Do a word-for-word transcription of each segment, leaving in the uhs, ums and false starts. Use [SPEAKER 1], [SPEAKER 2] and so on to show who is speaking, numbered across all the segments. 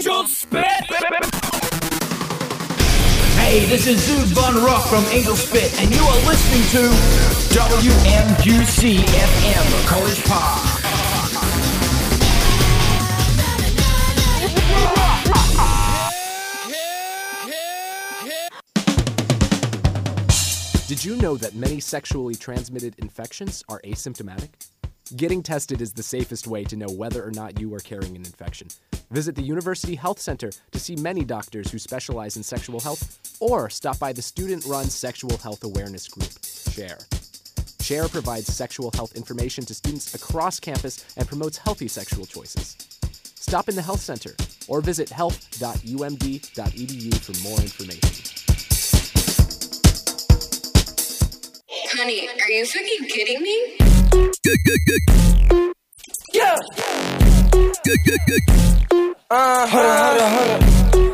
[SPEAKER 1] Angel Spit! Hey, this is Zoot Von Rock from Angel Spit, and you are listening to W M Q C F M, College Park.
[SPEAKER 2] Did you know that many sexually transmitted infections are asymptomatic? Getting tested is the safest way to know whether or not you are carrying an infection. Visit the University Health Center to see many doctors who specialize in sexual health, or stop by the student-run sexual health awareness group, SHARE. SHARE provides sexual health information to students across campus and promotes healthy sexual choices. Stop in the health center or visit health dot u m d dot e d u for more information.
[SPEAKER 3] Honey, are you fucking kidding me?
[SPEAKER 4] Yeah! Uh, hold on, hold on, hold on.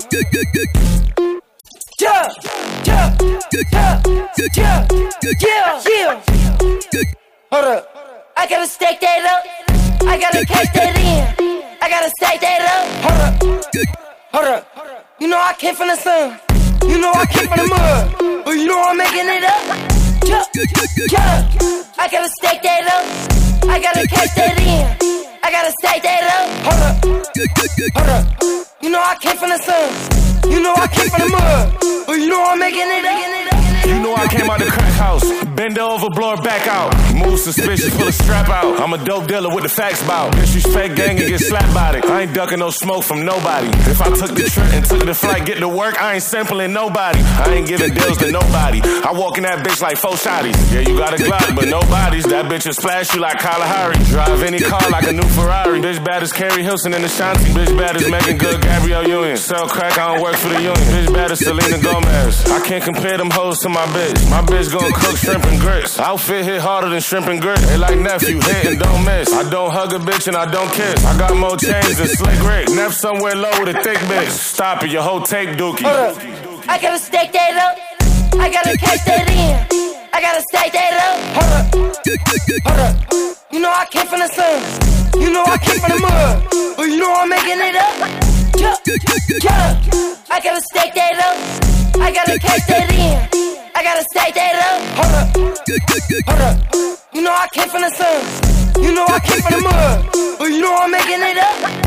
[SPEAKER 4] Yeah! Yeah! Yeah! Yeah! Yeah! Yeah! Hold up. I gotta stack that up. I gotta cash that in. I gotta stack that up. Hold up. Hold up. You know I came from the sun. You know I came from the mud. But you know I'm making it up. Yeah, yeah, I gotta stack that up. I gotta cash that in. I gotta stack that up. Hold up, hold up. You know I came from the sun. You know I came from the mud. But you know I'm making it up.
[SPEAKER 5] You know I came out the crack house. Bend over, blow her back out. Move suspicious, pull a strap out. I'm a dope dealer with the facts bout. Disrespect gang and get slapped by it. I ain't ducking no smoke from nobody. If I took the trip and took the flight, get to work, I ain't sampling nobody. I ain't giving deals to nobody. I walk in that bitch like four shotties. Yeah, you got a Glock, but nobody's. That bitch will splash you like Kalahari. Drive any car like a new Ferrari. Bitch bad as Carrie Hilson in Ashanti. Bitch bad as Megan Good, Gabrielle Union. Sell crack, I don't work for the union. Bitch bad as Selena Gomez. I can't compare them hoes to my bitch. My bitch gon' cook shrimp and grits. Outfit hit harder than shrimp and grits. They like nephew, hit and don't miss. I don't hug a bitch and I don't kiss. I got more chains than Slick Rick. Neff somewhere low with a thick bitch. Stop it, your whole tape dookie.
[SPEAKER 4] Hold up. I gotta stack that up. I gotta cash that in. I gotta stack that up. Hold up. Hold up. You know I came from the sun. You know I came from the mud. But you know I'm making it up. Yeah, yeah. I gotta stack that up. I gotta cash that in. I gotta stack that up. Hold up, hold up. You know I came from the sun. You know I came from the mud. But you know I'm making it up.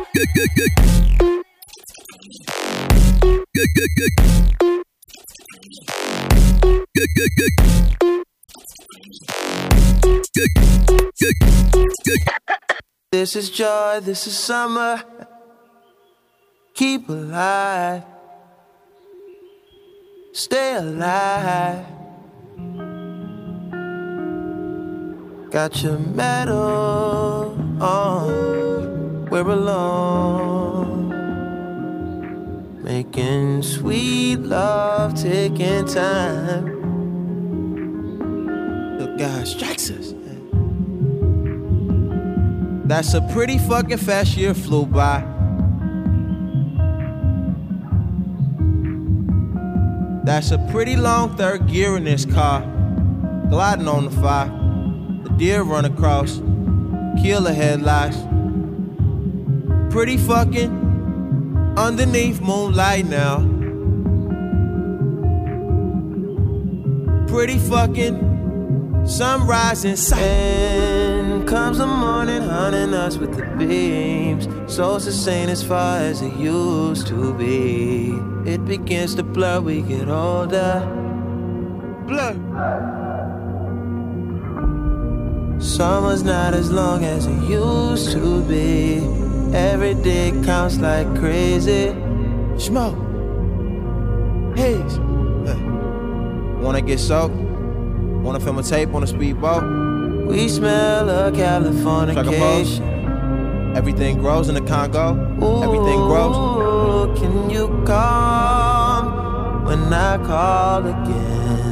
[SPEAKER 6] This is joy, this is summer. Keep alive. Stay alive. Got your medal on. We're alone. Making sweet love, taking time. Look, God strikes us. That's a pretty fucking fast year flew by. That's a pretty long third gear in this car. Gliding on the fire. The deer run across. Kill the headlights. Pretty fucking underneath moonlight now. Pretty fucking sunrise in sight. And comes the morning hunting us with the beams. So sustained as far as it used to be. It begins to blur, we get older. Blur. Summer's not as long as it used to be. Every day counts like crazy. Smoke. Haze. Hey. Wanna get soaked? Wanna film a tape on a speedboat? We smell a Californication. Everything grows in the Congo. Ooh, everything grows. Can you come when I call again?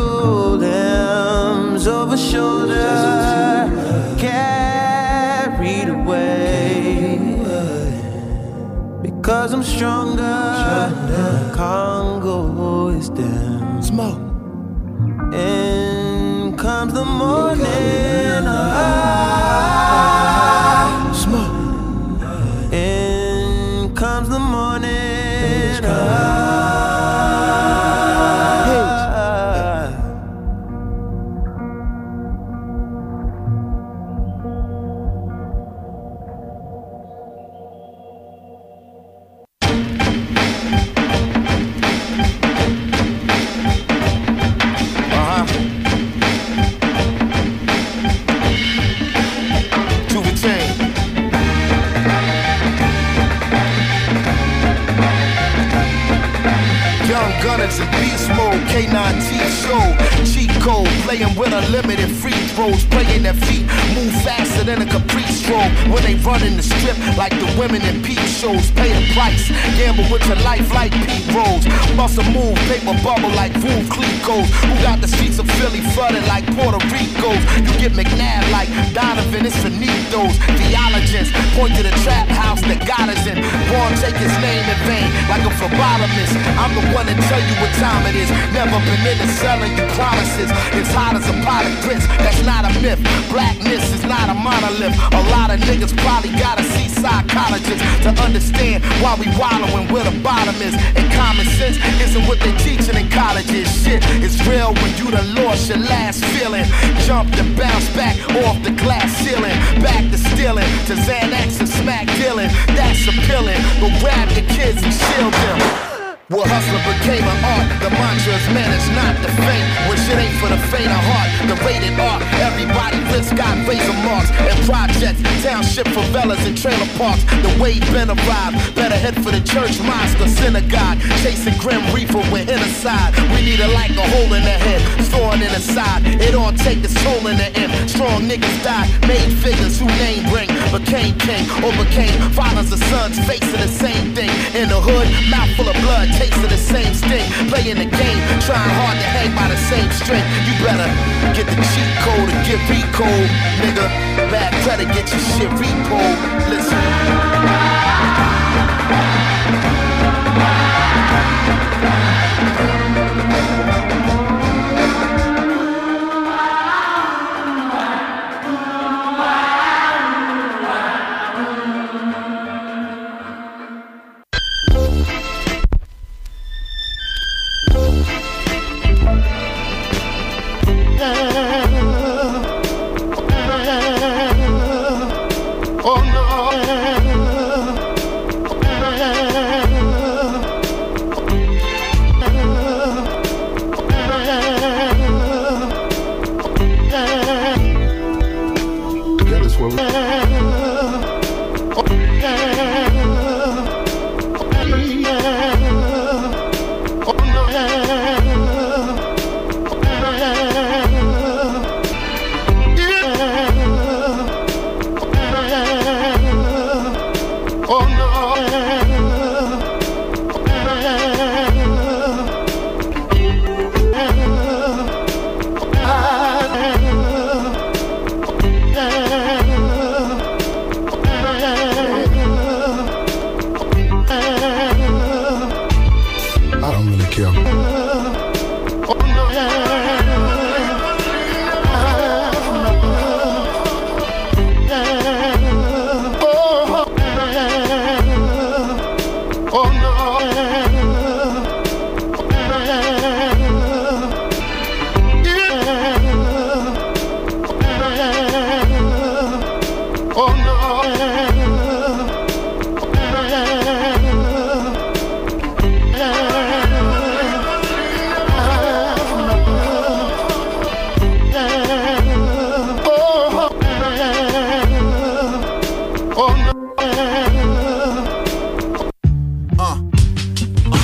[SPEAKER 6] limbs over shoulder, carried away. Because I'm stronger, Congo is down. Smoke. In comes the morning. Ah, smoke. In comes the morning. Ah.
[SPEAKER 7] Gunners in beast mode, K nine T show, cheat code, playing with unlimited free throws, playing their feet, move faster than a Capri stroke. When they run in the strip like the women in peep shows, pay the price, gamble with your life like Pete Rose, bust a move, paper bubble like Veuve Clicquot, who got the streets of Philly flooded like Puerto Rico's. You get McNabb like Donovan, it's Finitos, theologians, point to the trap house that got us in, won't take his name in vain like a phlebotomist. I'm the one that tell you what time it is. Never been into selling you promises. It's hot as a pot of grits, that's not a myth. Blackness is not a monolith. A lot of niggas probably gotta see psychologists to understand why we wallowing where the bottom is. And common sense isn't what they teaching in colleges. Shit is real when you done lost your last feeling. Jumped and bounced back off the glass ceiling. Back to stealing, to Xanax and smack dealing. That's appealing. Go grab your kids and shield them. Well, hustler became an art. The mantra is managed, not the faint. When shit ain't for the faint of heart. The rated R, everybody risk got razor marks and projects, township favelas and trailer parks. The wave been arrived. Better head for the church, mosque or synagogue. Chasing grim reaper with inside. We need a like a hole in the head, storing in the side. It all take its toll in the end. Strong niggas died, made figures who name bring, became king or became fathers or sons, facing the same thing. In the hood, mouth full of blood. Taste of the same sting, playing the game, trying hard to hang by the same string. You better get the cheat code or get recode, nigga. Bad credit, get your shit repo. Listen.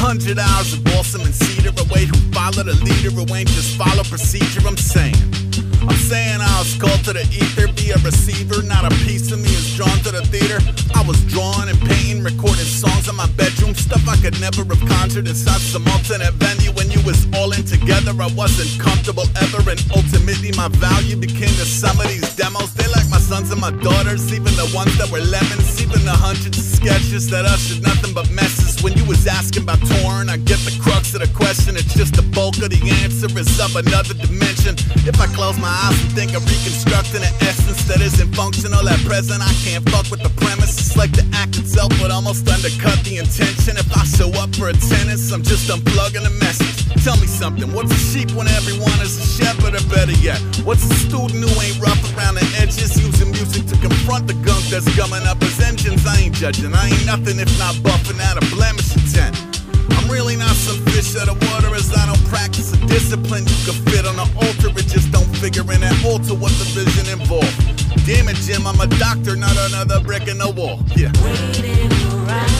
[SPEAKER 8] hundred hours of awesome and cedar away who follow the leader who ain't just follow procedure. I'm saying I'm saying I was called to the ether, be a receiver, not a piece of me is drawn to the theater. I was drawing and painting, recording songs in my bedroom, stuff I could never have conjured inside some alternate venue. When you was all in together, I wasn't comfortable ever, and ultimately my value became the sum of these demos. They like my sons and my daughters, even the ones that were lemons, even the hundreds of sketches that ushered nothing but messes. When you was asking about touring, I get the crux of the question. It's just the bulk of the answer is of another dimension. If I close my eyes and think of reconstructing an essence that isn't functional at present, I can't fuck with the premise. It's like the act itself would almost undercut the intention. If I show up for attendance, I'm just unplugging the message. Tell me something, what's a sheep when everyone is a shepherd? Or better yet, what's a student who ain't rough around the edges, using music to confront the gunk that's gumming up his engines? I ain't judging, I ain't nothing if not buffing out a blemish intent. I'm really not some fish out of water, as I don't practice a discipline you can fit on an altar. It just don't figure in that altar what the vision involved. Damn it, Jim, I'm a doctor, not another brick in the wall. Yeah. Waiting around.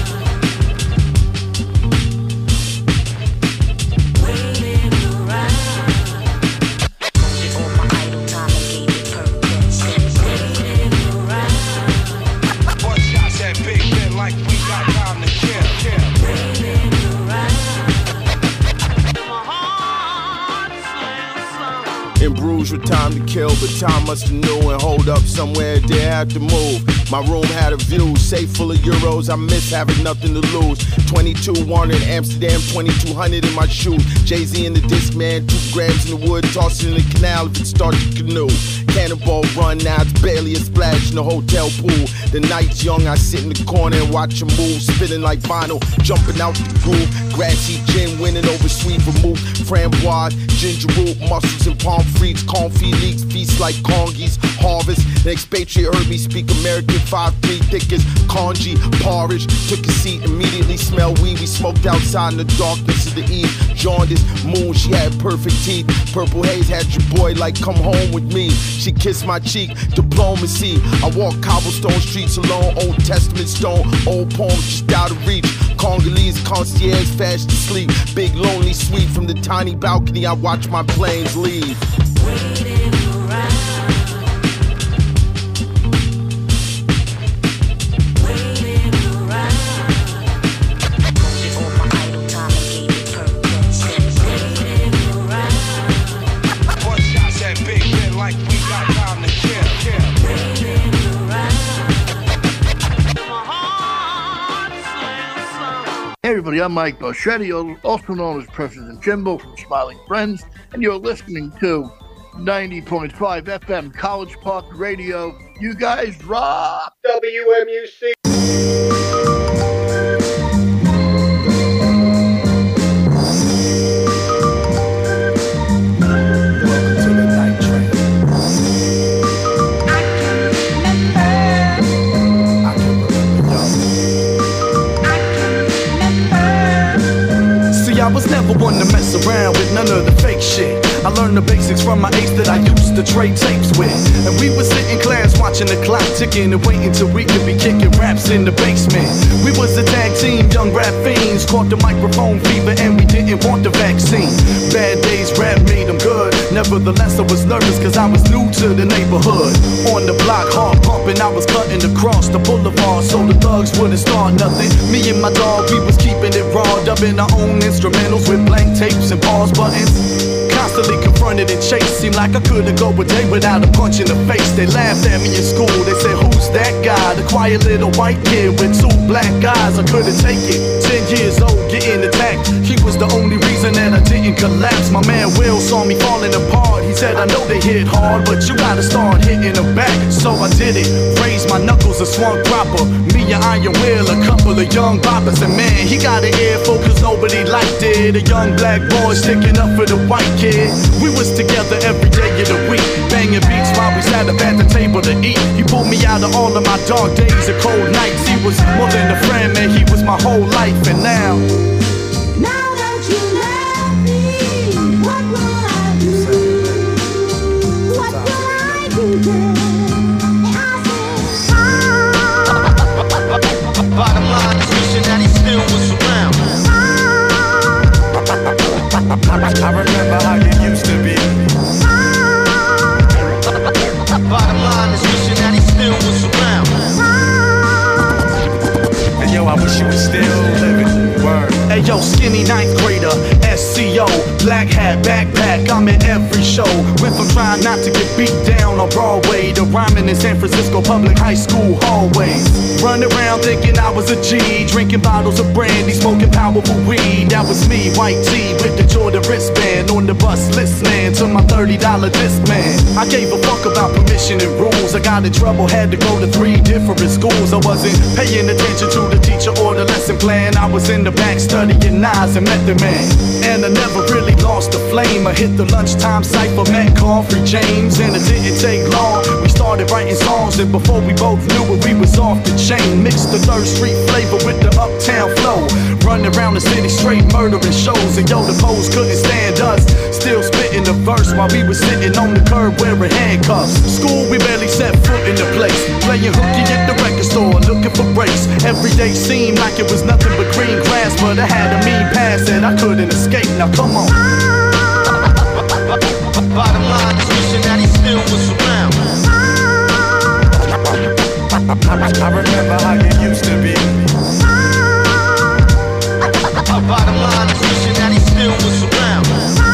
[SPEAKER 7] In Bruges with time to kill, but time must have knew and hold up somewhere they had to move. My room had a view, safe full of euros, I miss having nothing to lose. twenty-two wanted Amsterdam, twenty-two hundred in my shoe. Jay-Z in the disc, man, two grams in the wood, toss it in the canal if it starts to canoe. Cannonball run, now it's barely a splash in the hotel pool. The night's young, I sit in the corner and watch them move, spinning like vinyl, jumping out the groove. Grassy gin winning over sweet vermouth, framboise, ginger root, mussels and palm freaks, confit leaks, feast like congies, harvest. The expatriate heard me speak American, five three thick as congee, porridge. Took a seat, immediately smelled weed. We smoked outside in the darkness of the eve. Jaundice, moon, she had perfect teeth. Purple haze had your boy like come home with me. She kissed my cheek, diplomacy. I walk cobblestone streets alone, Old Testament stone, old poems just out of reach. Congolese concierge fast to sleep. Big lonely suite from the tiny balcony. I watch my planes leave. Waiting around.
[SPEAKER 9] Hey everybody, I'm Mike Boschetti, also known as President Jimbo from Smiling Friends, and you're listening to ninety point five F M College Park Radio. You guys rock! W M U C!
[SPEAKER 10] I was never one to mess around with none of the fake shit. I learned the basics from my ace that I used to trade tapes with. And we would sit in class watching the clock ticking and waiting till we could be kicking raps in the basement. We was a tag team, young rap fiends, caught the microphone fever and we didn't want the vaccine. Bad days, rap made them good. Nevertheless, I was nervous cause I was new to the neighborhood. On the block, hard pumping, I was cutting across the boulevard so the thugs wouldn't start nothing. Me and my dog, we was keeping it raw, dubbing our own instrumentals with blank tapes and pause buttons. Constantly confronted and chased, seemed like I couldn't go a day without a punch in the face. They laughed at me in school, they said, who's that guy? The quiet little white kid with two black eyes. I couldn't take it, ten years old, getting attacked. He was the only reason that I didn't collapse. My man Will saw me falling apart. He said, I know they hit hard, but you gotta start hitting them back. So I did it, raised my knuckles and swung proper. Me and Iron Will, a couple of young boppers. And man, he got an earful cause nobody liked it. A young black boy sticking up for the white kid. We was together every day of the week, banging beats while we sat up at the table to eat. He pulled me out of all of my dark days and cold nights. He was more than a friend, man, he was my whole life. And now,
[SPEAKER 11] now that you left me, what will I do? What will I do then?
[SPEAKER 12] Bottom line is wishing that he still was around.
[SPEAKER 10] I remember how you used to be. every show. Went from trying not to get beat down on Broadway to rhyming in San Francisco public high school hallways. Running around thinking I was a G, drinking bottles of brandy, smoking powerful weed. That was me, white tee with the Jordan wristband, on the bus listening to my thirty dollar disc man. I gave a fuck about permission and rules. I got in trouble, had to go to three different schools. I wasn't paying attention to the teacher or the lesson plan. I was in the back studying Nas and Method Man. And I never really lost the flame. I hit the lunchtime cypher, met Coffrey James, and it didn't take long. We started writing songs, and before we both knew it, we was off the chain. Mixed the third street flavor with the uptown flow. Running around the city straight murdering shows. And yo, the pose couldn't stand us. Still spitting the verse while we was sitting on the curb wearing handcuffs. School, we barely set foot in the place. Playing hooky at the record store, looking for breaks. Every day seemed like it was nothing but green grass, but I had a mean past that I couldn't escape. Now come on.
[SPEAKER 12] Bottom line is wishing that he still was around.
[SPEAKER 10] I remember how you used to be.
[SPEAKER 12] Bottom line is wishing that he still was around.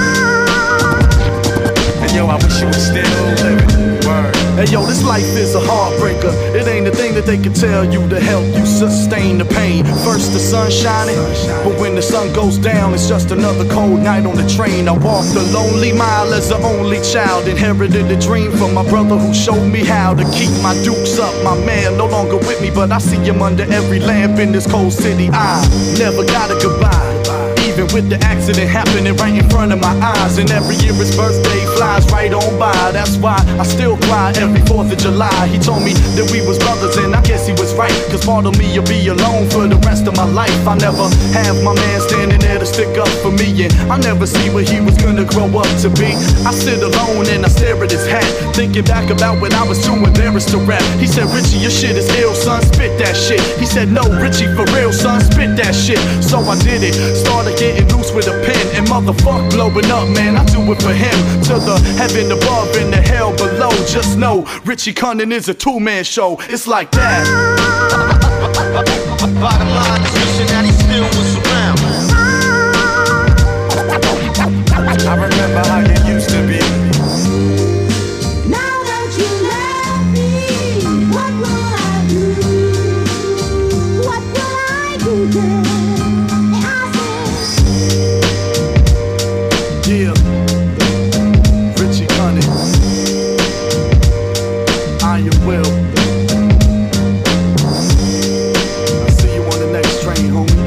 [SPEAKER 10] And yo, I wish you were still living. Word. Hey yo, this life is a heartbreaker. It ain't a thing that they can tell you to help you sustain the pain. First the sun shining, but when the sun goes down, it's just another cold night on the train. I walked a lonely mile as the only child. Inherited a dream from my brother who showed me how to keep my dukes up. My man no longer with me, but I see him under every lamp in this cold city. I never got a goodbye, even with the accident happening right in front of my eyes. And every year his birthday flies right on by. That's why I still cry every fourth of July. He told me that we was brothers, and I guess he was right, cause part of me will be alone for the rest of my life. I never have my man standing there to stick up for me, and I never see what he was gonna grow up to be. I sit alone and I stare at his hat, thinking back about when I was too embarrassed to rap. He said, Richie, your shit is ill, son, spit that shit. He said, no, Richie, for real, son, spit that shit. So I did it, started getting loose with a pen, and motherfuck blowing up, man, I do it for him. To the heaven above and the hell below, just know Richie Cunning is a two-man show. It's like that.
[SPEAKER 12] Bottom line is wishing that he still was around.
[SPEAKER 10] I remember how you used to be.
[SPEAKER 11] Now that you left me, what will I do? What will I do then?
[SPEAKER 10] Yeah, Richie Cunning, I am Will. I'll see you on the next train, homie.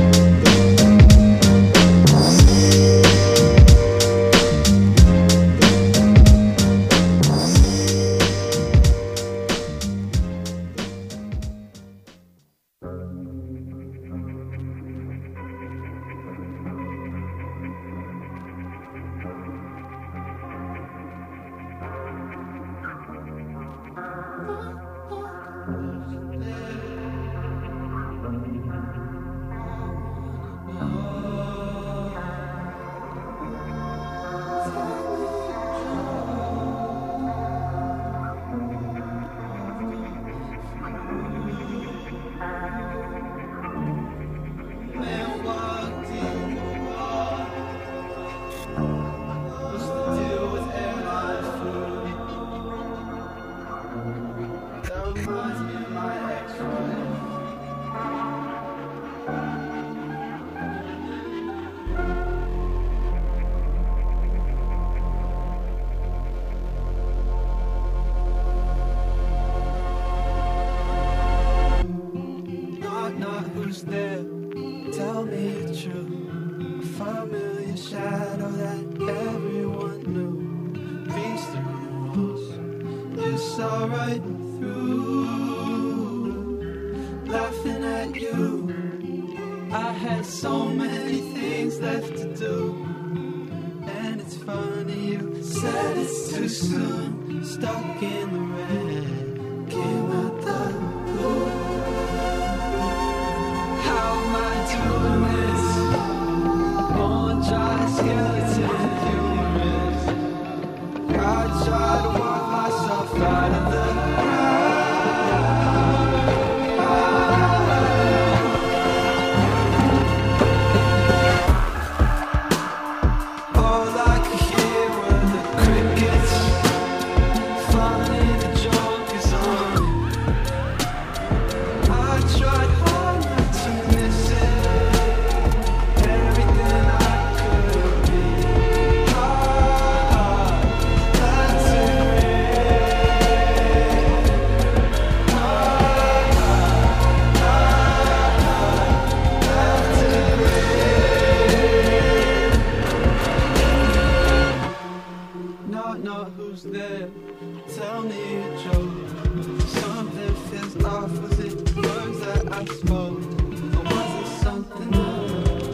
[SPEAKER 6] Who's there? Tell me the truth. A familiar shadow that everyone knew. Reached through the walls, you saw right through. Laughing at you, I had so many things left to do. And it's funny you said it's too soon. Stuck in the red, came out the blue. How am I doing this? More dry skeleton humorous. I try to walk myself out of the crowd. All I could hear were the who's there. Tell me a joke. Something feels off. Was it words that I spoke? Or was it something else?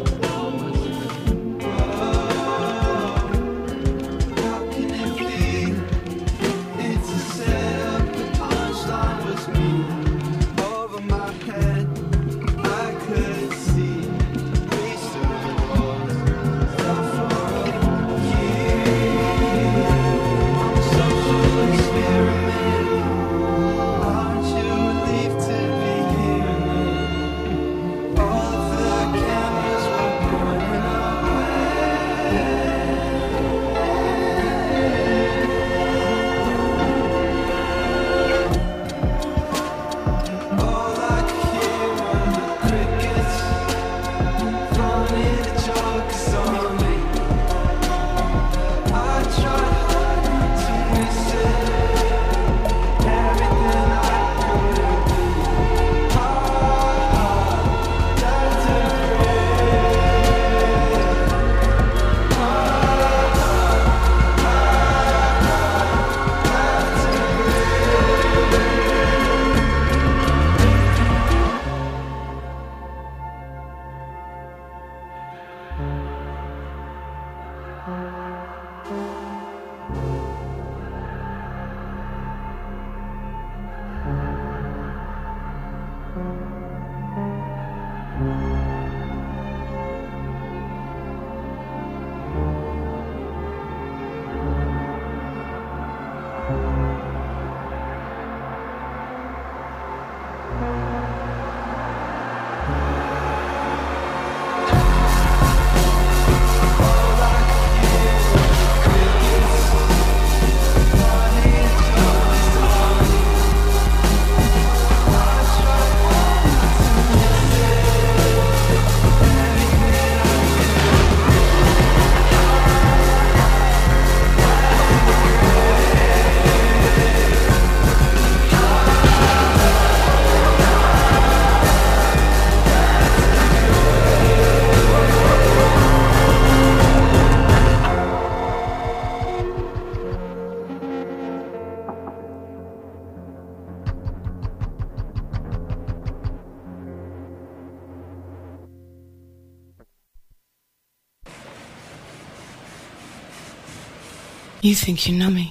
[SPEAKER 13] You think you know me?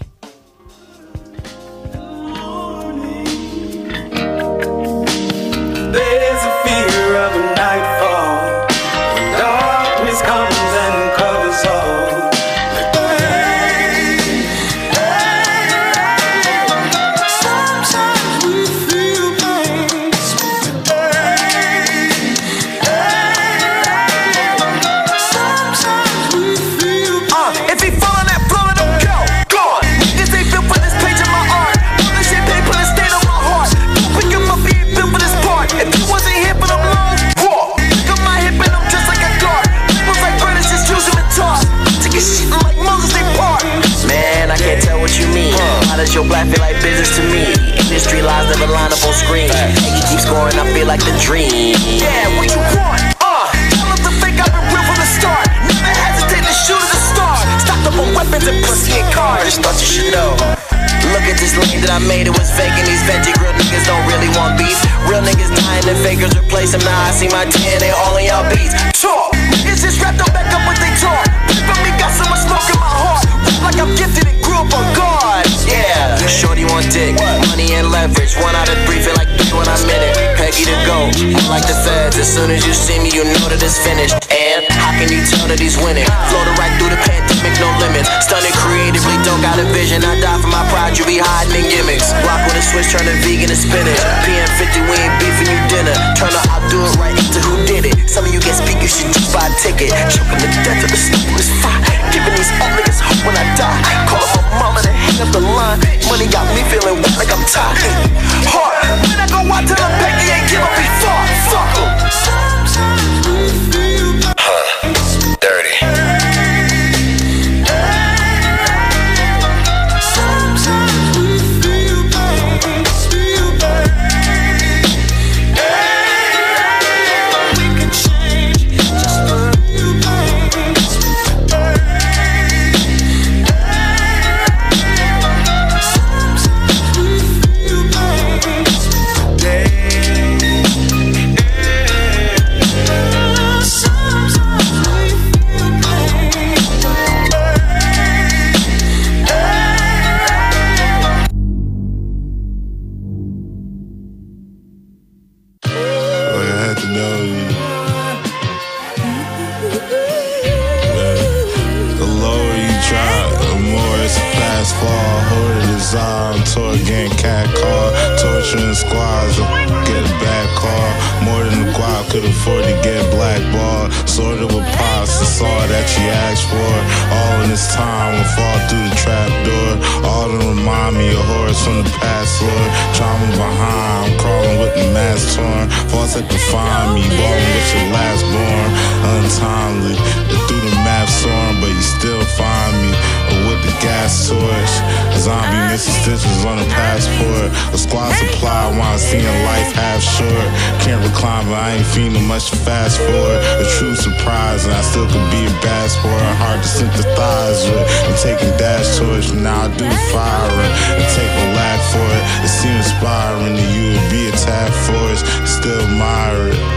[SPEAKER 6] There's a fear of a nightfall when darkness comes and covers all. Hey, hey, sometimes we feel pain. Hey, hey, sometimes we feel pain. Uh, if he fall on that floor, don't go. Gone. This ain't built for this page of my art. All this shit they put a stain on my heart. Don't pick him up, he ain't built for this part. If you wasn't here for them long, whoa. Pick up my hip and I'm just like a guard. People's like British, just use him and toss. Take your shit like Moses, they part.
[SPEAKER 14] Man, I can't tell what you mean. How does your black feel like business to me? Industry lies never line up on screen. You keep scoring, I feel like the dream.
[SPEAKER 6] Yeah, what you want? Uh, tell them to fake I've been real from the start. Never hesitate to shoot at a star. Stocked up on weapons and pussy and cars.
[SPEAKER 14] Just thought you should know. Look at this lane that I made, it was fake. And these veggie grill niggas don't really want beef. Real niggas dying and fakers replace them. Now I see my ten, they all in y'all beats.
[SPEAKER 6] Talk, niggas just wrapped up back up what they talk. From me got so much smoke in my heart. Rap like I'm gifted and grew up on God.
[SPEAKER 14] Yeah, shorty want dick, money and leverage. One out of three, feel like three when I'm in it. Peggy to go, I'm like the feds. As soon as you see me, you know that it's finished. And how can you tell that he's winning? Floating right through the pandemic, no limits. Stunning creatively, don't got a vision. I die for my pride, you be hiding in gimmicks. Rock with a switch, turning vegan to spinach. P M fifty, we ain't beefing you dinner. Turn the I'll do it right into who did it. Some of you get speakers, should just buy a ticket. Choking the death of the smokeless fire. Giving these all niggas hope when I die. Call up my mama to hang up the line. Money got me feeling wet like I'm tired. Hard, when I go out to the back, he ain't give up before. Fuck em. Huh, dirty.
[SPEAKER 15] tour, getting cat call, torturing squads, get a bad call. More than the guap, could afford to get blackballed. Sorted with pops, it's all that you asked for. All in this time will fall through the trap door. All to remind me of horrors from the past, Lord. Trauma behind, I'm crawling with the mask torn. False had to find me, balling with your last born. Untimely, through the map soaring, but you still find me. Or with the gas torch, a zombie missing stitches on a passport. A squad supply while seeing life half short. Can't recline, but I ain't feeling much to fast forward. A true surprise, and I still could be a bad sport. Hard to sympathize with. I'm taking dash torch, but now I do the firing and take a lack for it. It seems inspiring that you would be a tag force, still admire it.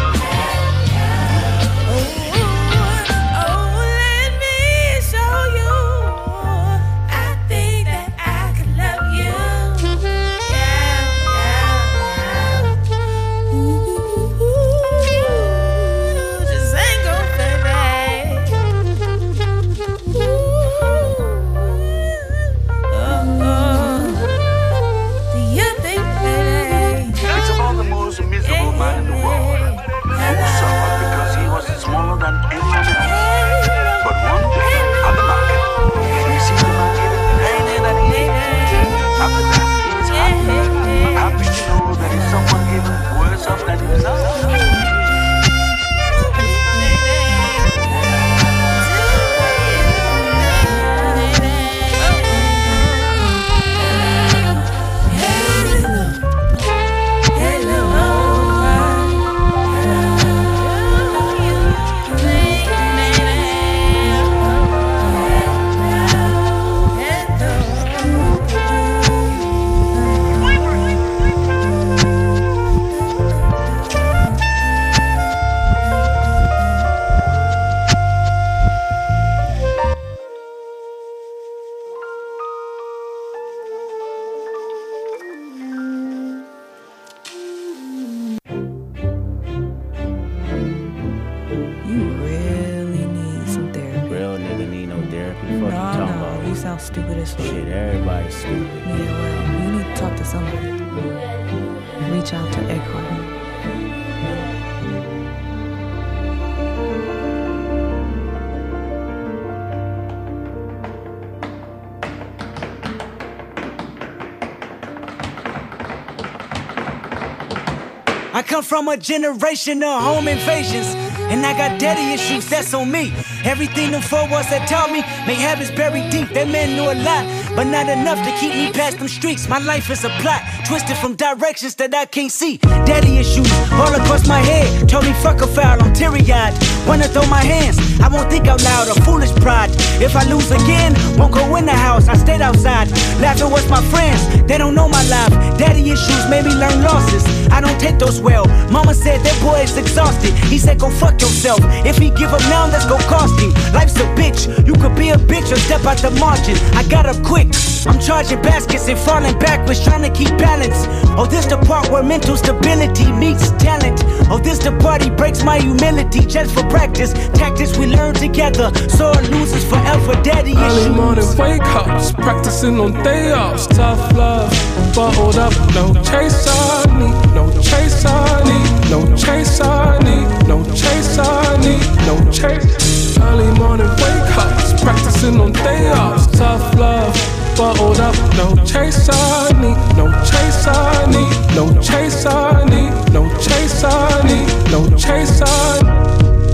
[SPEAKER 16] I come from a generation of home invasions, and I got daddy issues, that's on me. Everything them four walls that taught me, may habits buried deep. That man knew a lot, but not enough to keep me past them streets. My life is a plot, twisted from directions that I can't see. Daddy issues all across my head, told me fuck a foul, I'm teary-eyed. Wanna throw my hands, I won't think out loud, a foolish pride. If I lose again, won't go in the house, I stayed outside. Laughing with my friends, they don't know my life. Daddy issues made me learn losses, I don't take those well. Mama said that boy is exhausted, he said go fuck yourself. If he give up now, that's gon' cost him. Life's a bitch, you could be a bitch or step out the margin. I got up quick, I'm charging baskets and falling backwards, trying to keep balance. Oh, this the part where mental stability meets talent. Oh, this the party breaks my humility just for practice. Tactics we learn together, sore losers forever. Daddy issues.
[SPEAKER 17] Early morning wake ups, practicing on day offs. Tough love, bottled up, no chase I need, no chase I need, no chase I need, no chase I need, no chase. Early morning wake ups, practicing on day offs. Tough love, bottled up, no chase I need, no chase I need, no chase I need, no chase I need, no chase I need.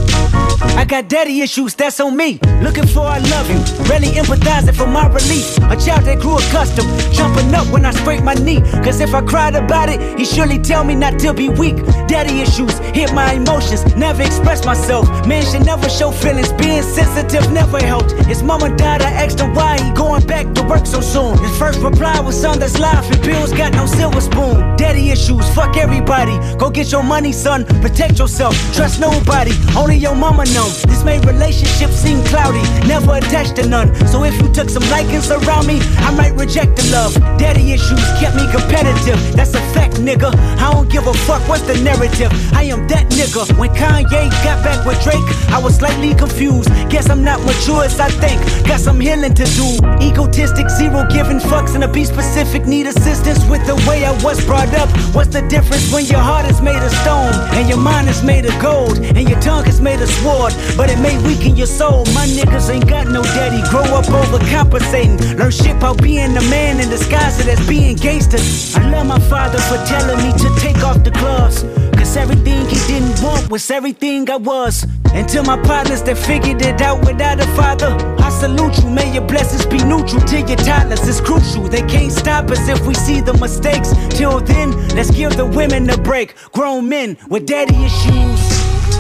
[SPEAKER 16] I got daddy issues, that's on me. Looking for I love you, rarely empathizing for my relief. A child that grew accustomed, jumping up when I scrape my knee. Cause if I cried about it, he surely tell me not to be weak. Daddy issues hit my emotions, never express myself. Man should never show feelings, being sensitive never helped. His mama died, I asked him why he going back to work so soon. His first reply was son, that's life and bills got no silver spoon. Daddy issues, fuck everybody, go get your money son, protect yourself, trust nobody, only your mama knows. down. This made relationships seem cloudy, never attached to none. So if you took some likings around me, I might reject the love. Daddy issues kept me competitive, that's a fact, nigga. I don't give a fuck what's the narrative, I am that nigga. When Kanye got back with Drake, I was slightly confused. Guess I'm not mature as I think, got some healing to do. Egotistic, zero giving fucks, and a be specific, need assistance with the way I was brought up. What's the difference when your heart is made of stone and your mind is made of gold and your tongue is made of sword, but it may weaken your soul. My niggas ain't got no daddy, grow up overcompensating. Learn shit about being a man in disguise as being gangster. I love my father for telling me to take off the gloves, cause everything he didn't want was everything I was. And to my partners that figured it out without a father, I salute you, may your blessings be neutral to your toddlers. It's crucial, they can't stop us if we see the mistakes. Till then, let's give the women a break. Grown men with daddy issues.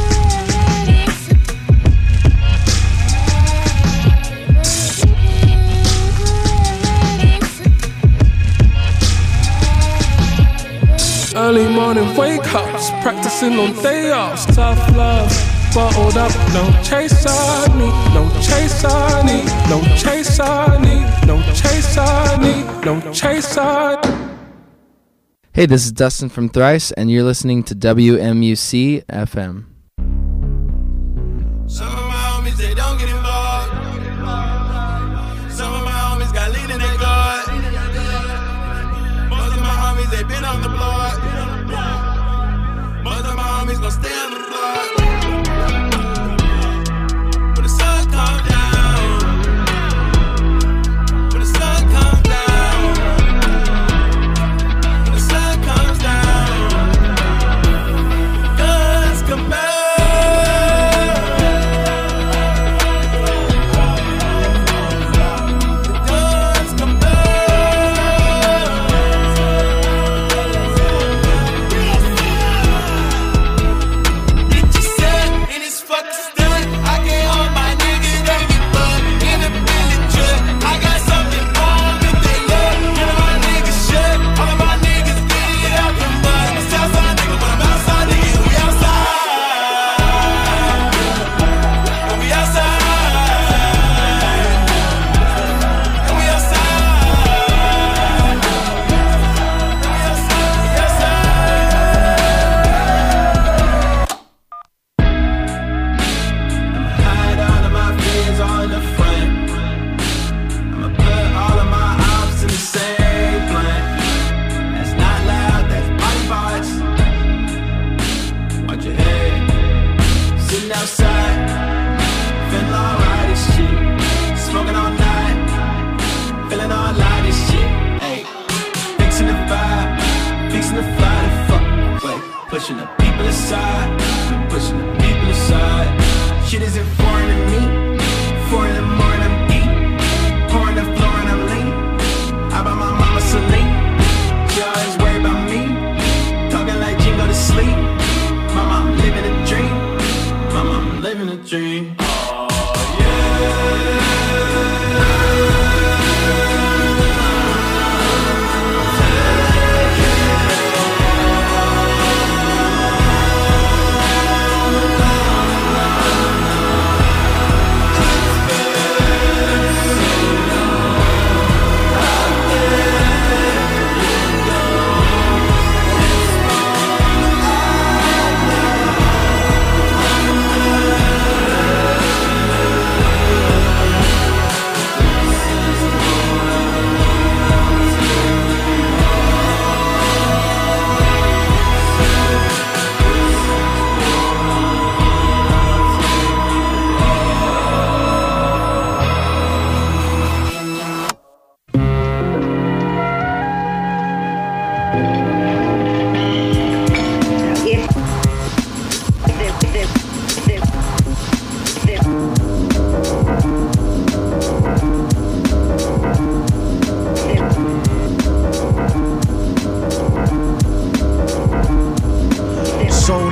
[SPEAKER 17] Early morning wake ups, practicing on day offs. Tough love, bottled up, no chase I need, no chase I need, no chase I need, no chase I need, no chase I need.
[SPEAKER 18] Hey, this is Dustin from Thrice, and you're listening to W M U C F M.
[SPEAKER 19] Some of my homies, they don't get involved. Some of my homies got lean in their guard. Most of my homies, they been on the block. Most of my homies gon' stay on the block. When the sun comes down, when the sun comes down, when the sun comes down, guns come back.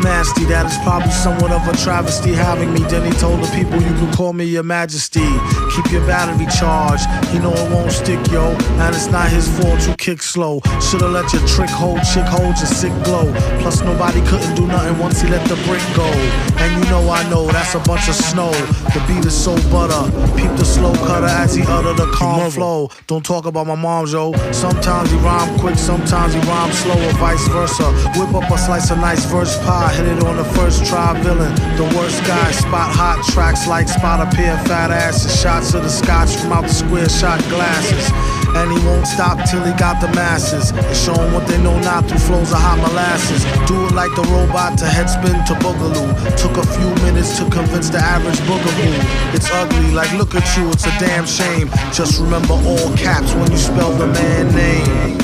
[SPEAKER 20] That is probably somewhat of a travesty having me. Then he told the people, you can call me your majesty. keep your battery charged. He know it won't stick, yo, and it's not his fault you kick slow. Should've let your trick hold, chick hold your sick glow. Plus nobody couldn't do nothing once he let the brick go. And you know I know that's a bunch of snow. The beat is so butter. Peep the slow cutter as he utter the calm flow. Don't talk about my mom, yo. Sometimes he rhyme quick, sometimes he rhyme slow, or vice versa. Whip up a slice of nice verse pie, hit it on the first try. Villain, the worst guy. Spot hot tracks like spot a pair of fat asses. Shots of the scotch from out the square shot glasses. And he won't stop till he got the masses and show them what they know not through flows of hot molasses. Do it like the robot to headspin to boogaloo. Took a few minutes to convince the average boogaboo. It's ugly, like look at you, it's a damn shame. Just remember all caps when you spell the man name.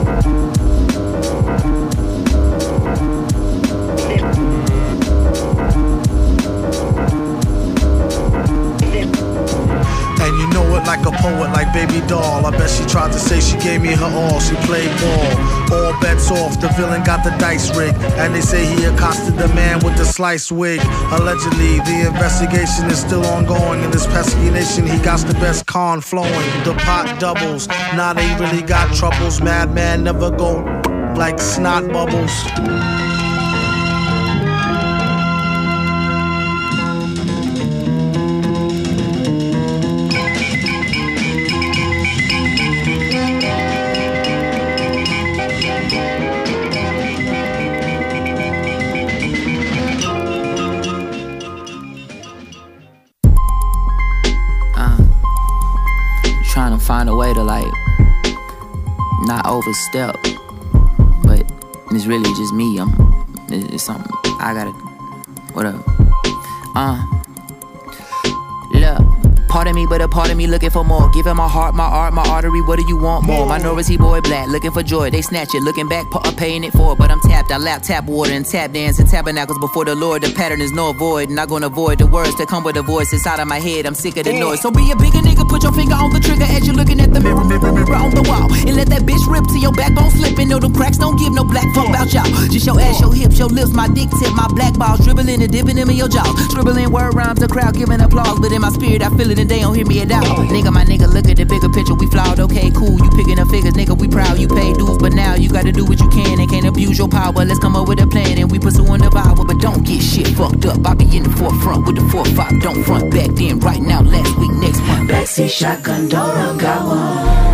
[SPEAKER 20] Like a poet, like baby doll. I bet she tried to say she gave me her all. She played ball. All bets off, the villain got the dice rigged. And they say he accosted the man with the sliced wig. Allegedly, the investigation is still ongoing. In this pesky nation, he got the best con flowing. The pot doubles, now they really got troubles. Madman never go like snot bubbles.
[SPEAKER 21] Find a way to like not overstep, but it's really just me. I'm it's something I gotta whatever. Uh look, part of me, but a part of me looking for more. Giving my heart, my art, my artery. What do you want more? Minority boy black, looking for joy. They snatch it, looking back, pa- paying it for it. But I'm tapped, I lap tap water and tap dance and tabernacles before the Lord. The pattern is no avoid, not gonna avoid the words that come with a voice inside of my head. I'm sick of the noise. So be a bigger nigga, put your finger on the trigger as you're looking at the mirror, mirror, mirror on the wall, and let that bitch rip till your backbone slipping. No, them cracks don't give no black fuck about y'all. Just your ass, your hips, your lips, my dick tip, my black balls, dribbling and dipping them in your jaws, scribbling word rhymes, the crowd giving applause, but in my spirit I feel it and they don't hear me at all. Nigga, my nigga, look at the bigger picture. We flawed, okay, cool. You picking up figures, nigga. We proud. You pay dues, but now you gotta do what you can and can't abuse your power. Let's come up with a plan and we pursuing the power, but don't get shit fucked up. I be in the forefront with the four five. Don't front back then. Right now, last week, next month.
[SPEAKER 11] Backseat shotgun, door run, got one.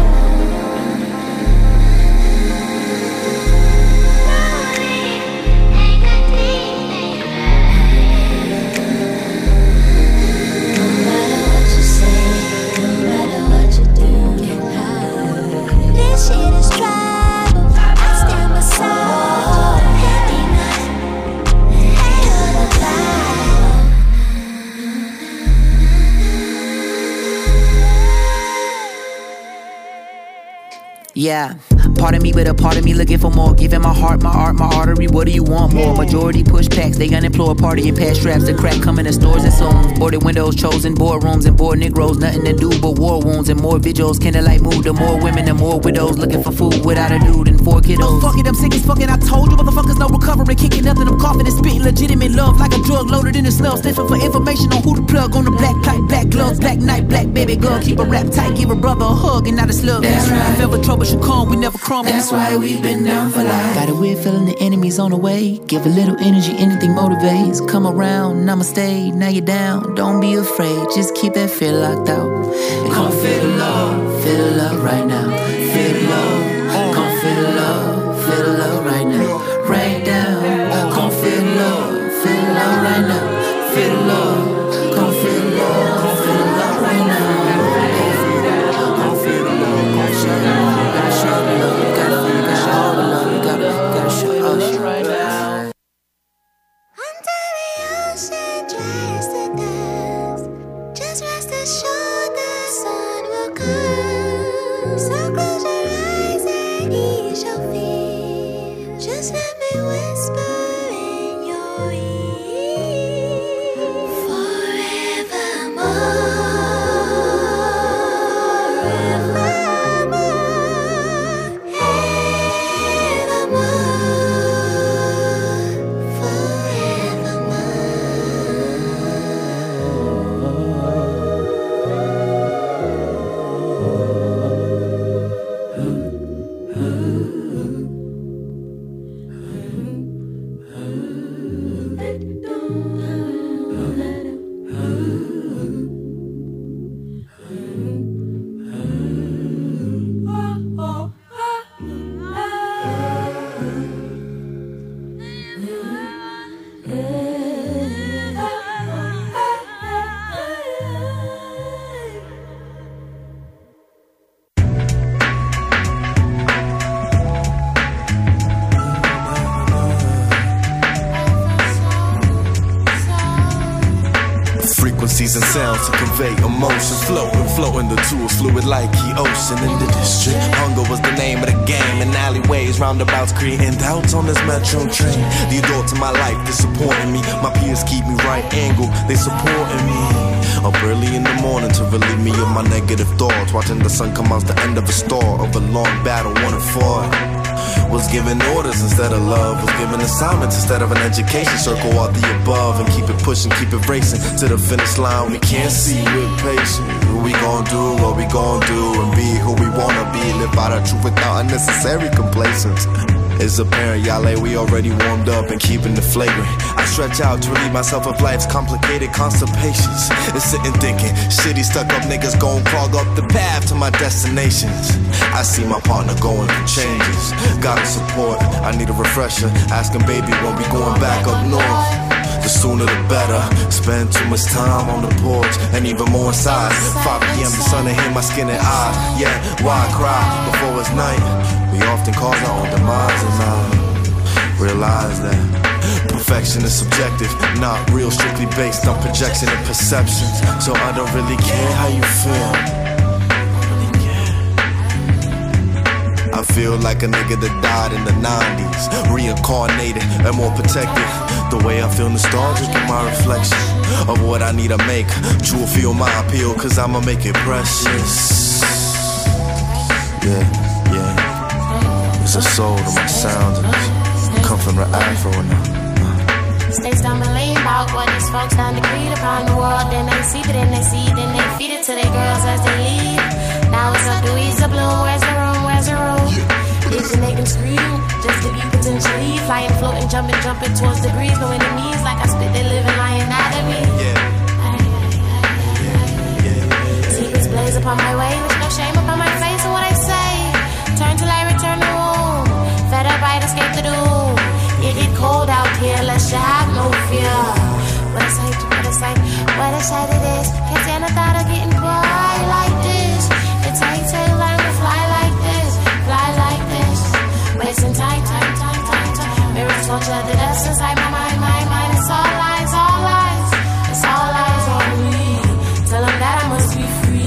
[SPEAKER 21] Yeah, part of me, but a part of me looking for more. Giving my heart, my art, my artery. What do you want more? Majority push packs, they unemployed, party and pass straps. The crack coming to stores and songs. Boarded windows, chosen boardrooms and bored Negroes. Nothing to do but war wounds and more vigils. Candlelight mood, the more women, the more widows. Looking for food without a dude and four kiddos. Oh, fuck it, I'm sick as fucking. I told you, motherfuckers, no recovery. Kicking nothing, I'm coughing and spitting legitimate love like a drug loaded in the snub. Sniffing for information on who to plug on the black pipe, black gloves, black night, black baby girl. Keep a rap tight, give a brother a hug and not a slug. That's right. If ever trouble should come, we never crumble.
[SPEAKER 11] That's why we've been down for life.
[SPEAKER 21] Got a weird feeling the enemy's on the way. Give a little energy, anything motivates. Come around, namaste, now you're down. Don't be afraid, just keep that fear locked out. And come feel the love, feel the love right now. Feel the love, come feel the love, feel the love right now. Right down, come feel the love, feel the love right now. Feel the love, come feel the love, come feel the love right now. Come feel the love, come feel the love.
[SPEAKER 11] Just rest assured the sun will come.
[SPEAKER 1] Raising sounds to convey emotion, floating, floating the tools, fluid like the ocean in the district. Hunger was the name of the game, and alleyways, roundabouts, creating doubts on this metro train. The adult in my life disappointing me. My peers keep me right angle, they supporting me. Up early in the morning to relieve me of my negative thoughts, watching the sun come out the end of a start of a long battle, one and fought. Was given orders instead of love, was given assignments instead of an education. Circle all the above and keep it pushing, keep it racing to the finish line. We can't see with patience who we gon' do, what we gon' do, and be who we wanna be. Live by the truth without unnecessary complacence. It's apparent, y'all, we already warmed up and keeping it flagrant. I stretch out to relieve myself of life's complicated constipations. It's sitting thinking, shitty stuck up niggas gon' clog up the path to my destinations. I see my partner going through changes. Gotta support, I need a refresher. Asking baby when we going back up north. The sooner the better. Spend too much time on the porch and even more inside. five p.m. the sun and hit my skin and eye. Yeah, why cry before it's night? We often cause our own demise, and I realize that perfection is subjective, not real, strictly based on projection and perceptions. So I don't really care how you feel. I feel like a nigga that died in the nineties, reincarnated and more protected. The way I feel nostalgic in my reflection of what I need to make. True feel my appeal, cause I'ma make it precious. Yeah, yeah. There's a soul to my sounds, and it's come from the Afro now.
[SPEAKER 22] Stay stumbling about what these folks done decreed upon the world. Then they see it, then they see it, then they feed it to their girls as they leave. Now it's up to ease the bloom, where's the room, where's the room? Thinking they can scream, just to be potentially flying, floating, jumping, jumping towards the breeze. No enemies, like I spit their living lying out of me. Secrets blaze upon my way, with no shame upon my face and what I say. Turn till I return the womb. Fed up, I'd escape the doom. It get cold out here, let's have no fear. What a sight, what a sight, what a sight it is. Can't stand the thought of getting by like this. It's hate to learn to fly like this, fly like this. Wasting time, time, time, time, time. Mirrors torture the dust inside my mind, my mind. It's all lies, all lies. It's all lies on me. Tell them that I must be free.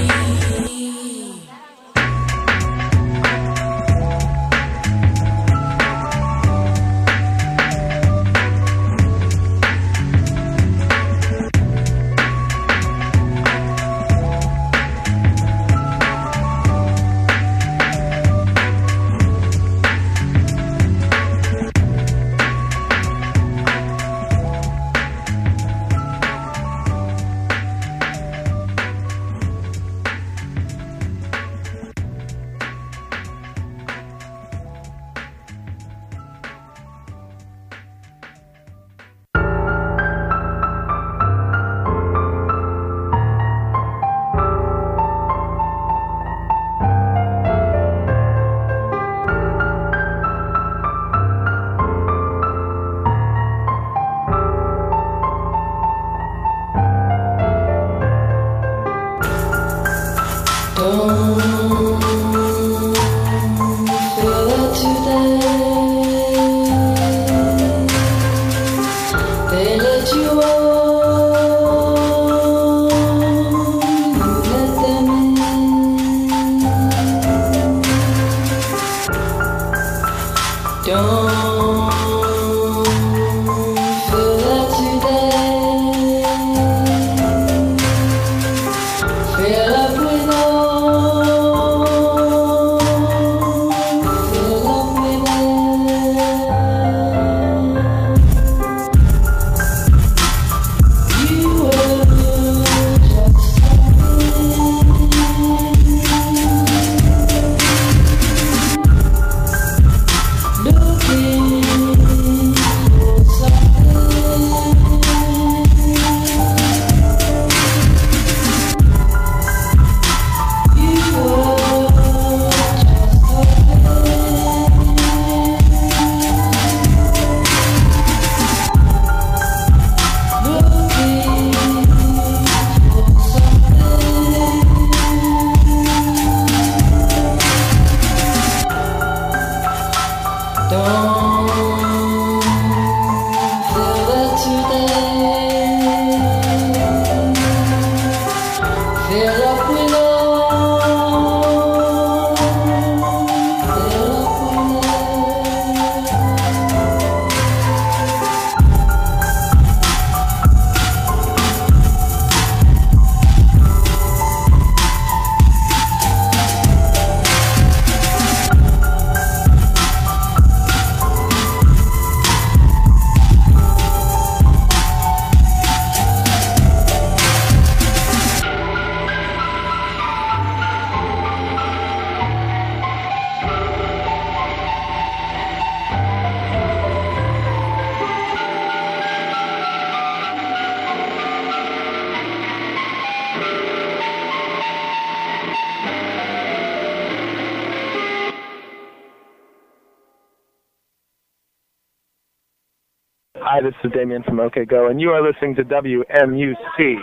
[SPEAKER 2] Hi, this is Damien from OK Go, and you are listening to W M U C.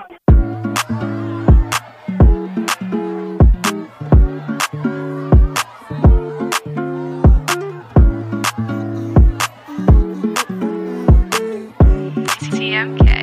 [SPEAKER 3] T M K.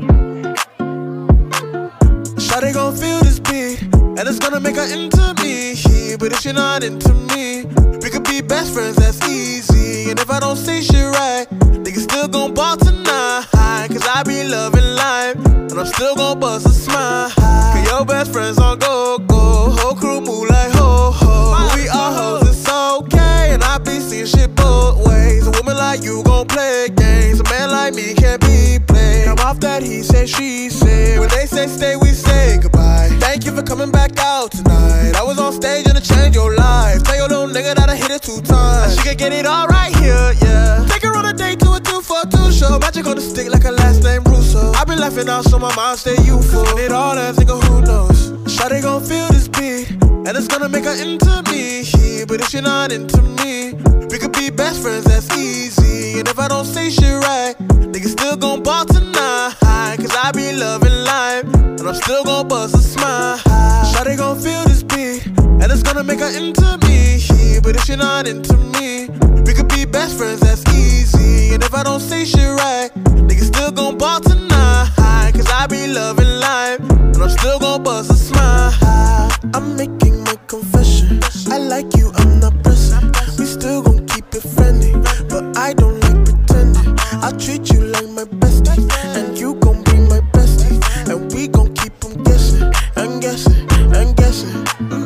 [SPEAKER 6] Shawty gon' feel this beat, and it's gonna make her into me. But if you're not into me, we could be best friends, that's easy. And if I don't say shit right, niggas still gon' ball tonight. Cause I be loving life, and I'm still gon' bust a smile. Cause your best friends on go, go. Whole crew move like ho, ho. But we all hoes, it's okay. And I be seeing shit both ways. A woman like you gon' play games. A man like me can't be played. I'm off that he said, she said. When they say stay, we say goodbye. Thank you for coming back out tonight. I was on stage and it changed your life. Tell your little nigga that I hit it two times. She could get it all right here, yeah. Take her on a date to a two for two show. Magic on the stick like a last name Russo. I been laughing out so my mind stay youthful. And it all that nigga who knows. Shawty gon' feel this beat, and it's gonna make her into me. But if you're not into me, we could be best friends, that's easy. And if I don't say shit right, niggas still gon' ball tonight. Cause I be loving life, and I'm still gon' bust a smile. Shawty gon' feel this beat, and it's gonna make her into me. But if you're not into me, we could be best friends, that's easy. And if I don't say shit right, niggas still gon' ball tonight. Cause I be loving life, and I'm still gon' bust a smile. I'm making my confession, I like you, I'm not pressing. We still gon' keep it friendly, but I don't like pretending. I'll treat you like my bestie, and you gon' be my bestie. And we gon' keep them guessing, and guessing, and guessing.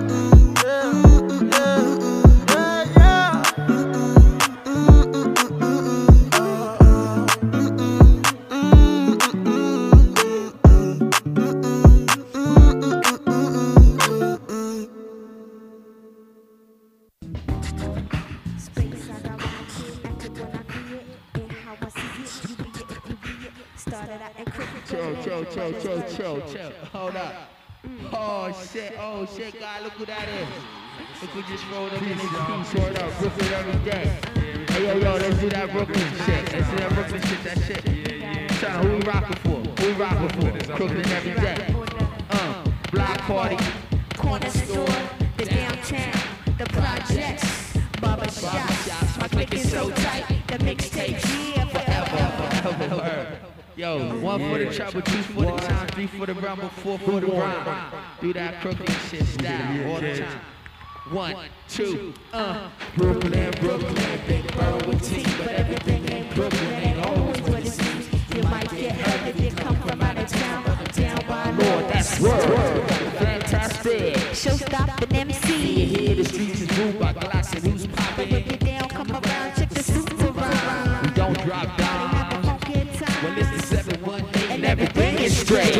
[SPEAKER 23] Chill, chill, chill, chill, chill, chill. Hold up. Oh shit, oh shit, God, look who that is. Look who just rolled up in this piece. Hold up, Brooklyn every day. Hey, yo, yo, let's do that Brooklyn shit. Let's do that Brooklyn shit, that shit. Tell who we rockin' for? Who we rockin' for? Brooklyn every day. Uh, block party.
[SPEAKER 11] Corner store, the downtown, the projects, barber shops. My clique is so tight, the mixtape, yeah, forever.
[SPEAKER 23] Forever. Yo, one for the trouble, two for the time, three for the rumble, four for the rhyme. Do that Brooklyn shit style all the time. One, two, uh. Brooklyn, Brooklyn, big borough with tea, but everything in Brooklyn ain't always what it seems. You might get hurt if you come from out of town, down by Lord, that's word. Fantastic.
[SPEAKER 11] Show stop an M C.
[SPEAKER 23] See you here, the streets is moved by glass and who's popping.
[SPEAKER 11] Whip it down, come around, check the suits around.
[SPEAKER 23] We don't drop down. Well, it's the seven one eight and everything is straight.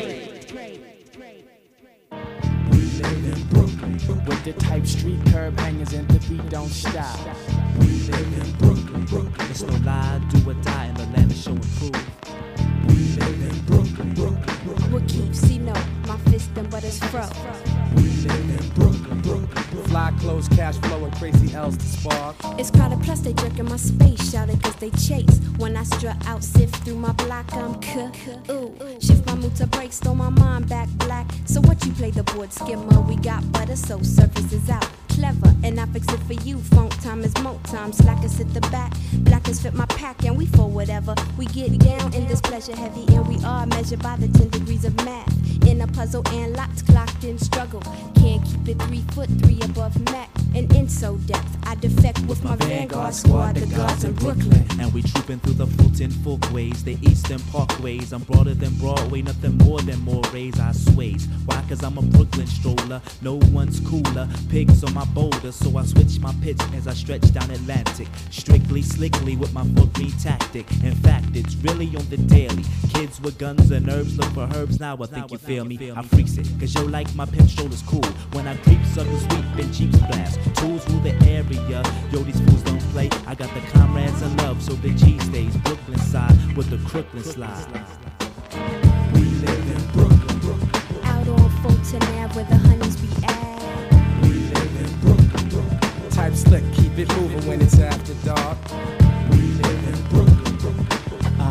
[SPEAKER 24] We live in Brooklyn with the type street curb hangers and the beat don't stop. We live in Brooklyn, Brooklyn. It's no lie, do or die in the land of show and prove. We live in Brooklyn, Brooklyn, Brooklyn.
[SPEAKER 11] What keeps you know my fist and but it's fro.
[SPEAKER 24] We live in Brooklyn, Brooklyn. Fly clothes, cash flow, and crazy L's to spark.
[SPEAKER 11] It's crowded, plus they jerking my space, shouted cause they chase. When I strut out, sift through my block, I'm cook. Ooh, shift my mood to break, stole my mind back black. So what you play the board skimmer? We got butter, so surface is out. Clever, and I fix it for you. Funk time is mo time. Slackers at the back, blackers fit my pack, and we for whatever. We get down in this pleasure heavy, and we are measured by the ten degrees of math. In a puzzle and lots clocked in struggle. Can't keep it three foot three above Mac. And in so depth, I defect with, with my Vanguard squad, the guards in Brooklyn.
[SPEAKER 25] And we trooping through the Fulton Folkways, the Eastern Parkways. I'm broader than Broadway, nothing more than more rays I sways. Why? Cause I'm a Brooklyn stroller, no one's cooler. Pigs on my boulder, so I switch my pitch as I stretch down Atlantic. Strictly, slickly with my full green tactic. In fact, it's really on the daily. Kids with guns and herbs look for herbs, now I think you feel me. I freaks it, cause yo like my pimp stroller's cool. When I creep, suckers sweep and Jeeps blast. Tools rule the area, yo these fools don't play. I got the comrades of love, so the G stays Brooklyn side with the Crooklyn slide.
[SPEAKER 24] We live in Brooklyn, Brooklyn.
[SPEAKER 11] Out on Fulton Ave where the honeys be at.
[SPEAKER 24] We live in Brooklyn, Brooklyn. Type slick, keep it moving when it's after dark. We live in Brooklyn, Brooklyn.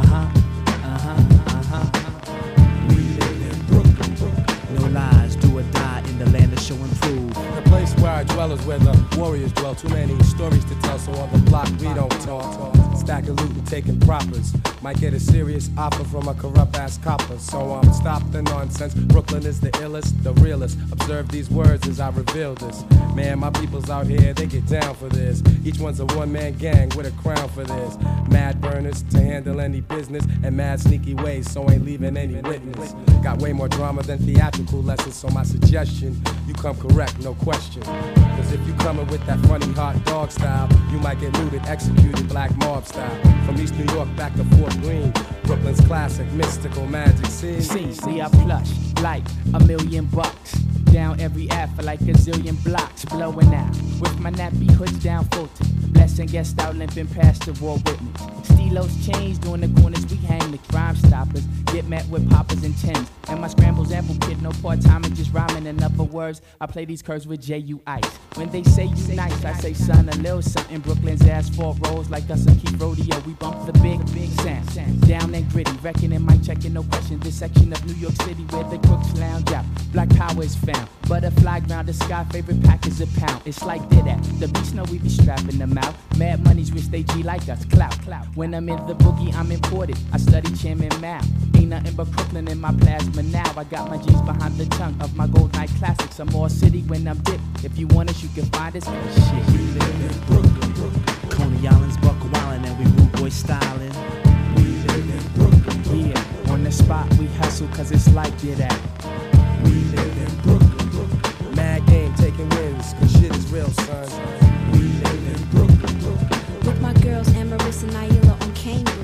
[SPEAKER 3] is where the warriors dwell. Too many stories to tell, so on the block we don't talk. Stacking loot and taking propers. Might get a serious offer from a corrupt ass copper. So um, stop the nonsense. Brooklyn is the illest, the realest. Observe these words as I reveal this. Man, my people's out here, they get down for this. Each one's a one-man gang with a crown for this. Mad burners to handle any business, and mad sneaky ways, so ain't leaving any witness. Got way more drama than theatrical lessons, so my suggestion, you come correct, no question. Cause if you coming with that funny hot dog style, you might get looted, executed, black mob style. From East New York back to Fort Greene, Brooklyn's classic, mystical magic scene.
[SPEAKER 24] See, we are plush, like a million bucks. Down every app for like a zillion blocks, blowing out with my nappy hoods down Fulton. Blessing guest out limping past the war witness. Stilos change during the corners, we hang the crime stoppers. Get met with poppers and tens. And my scrambles ample kid, no part-timing, just rhyming. In other words, I play these curves with J U Ice. When they say you nice, I say son, a little something. Brooklyn's asphalt rolls like us, some keep rodeo. We bump the big, big sound. Down and gritty, reckoning, mic checking, no question. This section of New York City where the crooks lounge out. Black power is found. Butterfly ground, the sky, favorite pack is a pound. It's like did that. The beats know we be strapping them out. Mad money's wish they G like us, clout, clout. When I'm in the boogie, I'm imported. I study Chairman Mao. Ain't nothing but Brooklyn in my plasma now. I got my G's behind the tongue of my gold night classics. I'm more city when I'm dipped. If you want us, you can find us. Shit, we live in Brooklyn, Brooklyn. Coney Island's Buck Wildin' and we rude boy styling. We live in Brooklyn, yeah. On the spot we hustle cause it's like that. We live in Brooklyn, Brooklyn.
[SPEAKER 3] Mad game taking wins, cause shit is real, son.
[SPEAKER 24] We live in Brooklyn, Brooklyn.
[SPEAKER 11] With my girls Amaris and Naila on Cambridge.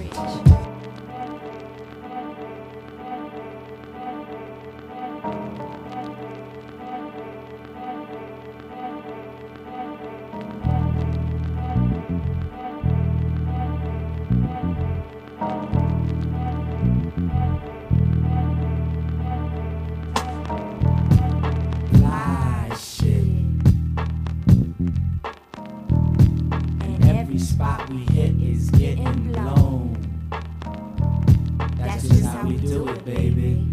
[SPEAKER 24] Spot we hit is getting blown. That's just how we do it, baby.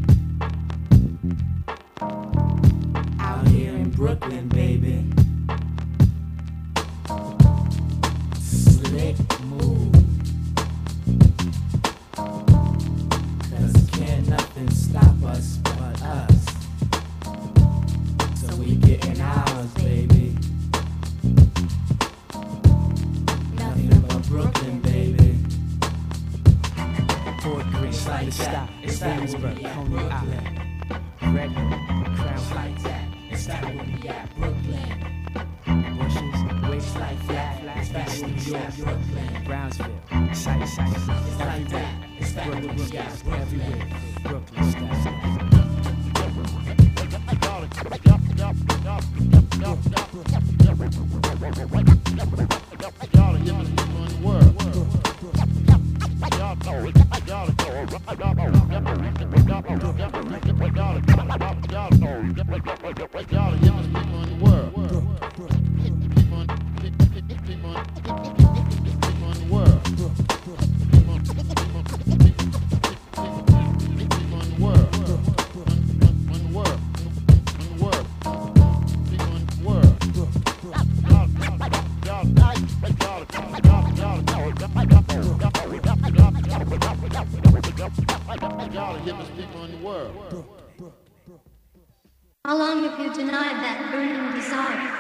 [SPEAKER 24] Out here in Brooklyn, baby. Slick move. Cause can't nothing stop us but us. So we getting ours, baby. Brooklyn, baby. Fort Greene, slightest stop. It's Williamsburg, Coney Island. Red Hook, Crown like that. It's that where we at, Brooklyn. Bushes, waves like flat. It's back in New York, Brooklyn. Brownsville, sight, sight. It's like that. It's Brooklyn, Brooklyn. Everywhere, Brooklyn style.
[SPEAKER 4] How long have you denied that burning desire?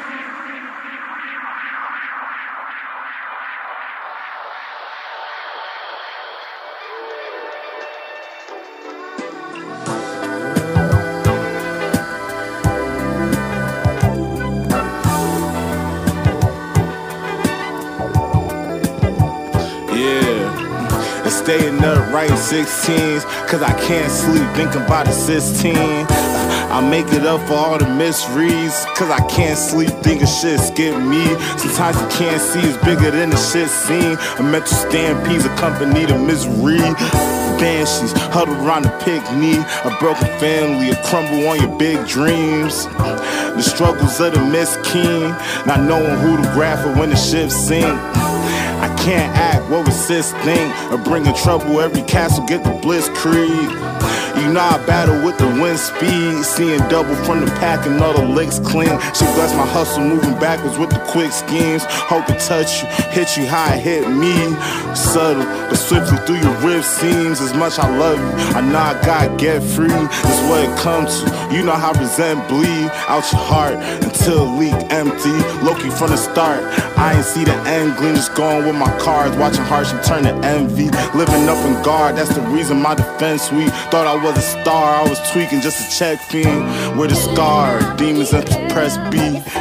[SPEAKER 15] Staying up writing sixteens, cause I can't sleep thinking about the sixteen. I make it up for all the misreads, cause I can't sleep thinking shit skip me. Sometimes you can't see it's bigger than the shit seen. A mental stampede's accompany the misery. Banshees huddled around the picnic. A broken family, a crumble on your big dreams. The struggles of the miskin, not knowing who to grab for when the ship sink. I can't act what was sis think, or bringing trouble every castle get the blitzkrieg. You know I battle with the wind speed, seeing double from the pack and all the licks clean. She blessed my hustle, moving backwards with the quick schemes. Hope to touch you, hit you how it hit me. Subtle, but swiftly through your rib seams. As much I love you, I know I gotta get free. That's what it comes to. You know how resent bleed out your heart until it leak empty. Loki from the start, I ain't see the end gleam. Just going with my cards, watching hardship turn to envy. Living up in guard, that's the reason my defense weak. Thought I was a star, I was tweaking just to check fiend. With a scar, demons at the press B.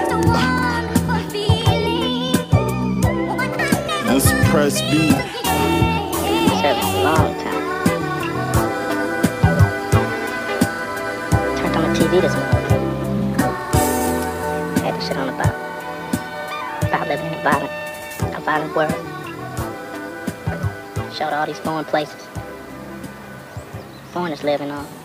[SPEAKER 15] That's press B.
[SPEAKER 5] Served a long time. Turned on the T V this morning. Had this shit on about about living in a violent, a violent world. Showed all these foreign places foreigners living on.